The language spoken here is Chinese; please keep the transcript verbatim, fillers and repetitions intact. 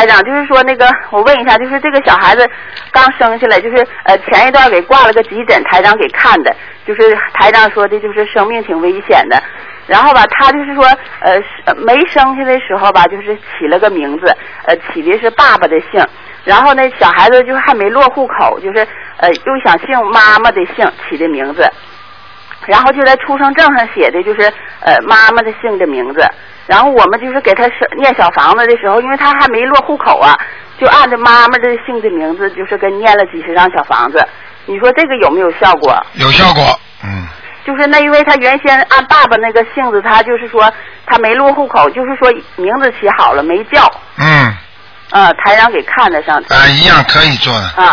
台长，就是说那个，我问一下，就是这个小孩子刚生下来，就是呃前一段给挂了个急诊，台长给看的，就是台长说的，就是生命挺危险的。然后吧，他就是说，呃，没生下的时候吧，就是起了个名字，呃，起的是爸爸的姓。然后呢，小孩子就是还没落户口，就是呃又想姓妈妈的姓起的名字。然后就在出生证上写的就是呃妈妈的姓的名字。然后我们就是给他念小房子的时候，因为他还没落户口啊，就按照妈妈的姓的名字，就是跟念了几十张小房子。你说这个有没有效果？ 有效果，嗯。 就是那因为他原先按爸爸那个姓子，他就是说他没落户口，就是说名字起好了没叫。 嗯。 呃，台长给看得上。 啊，一样可以做的。 啊。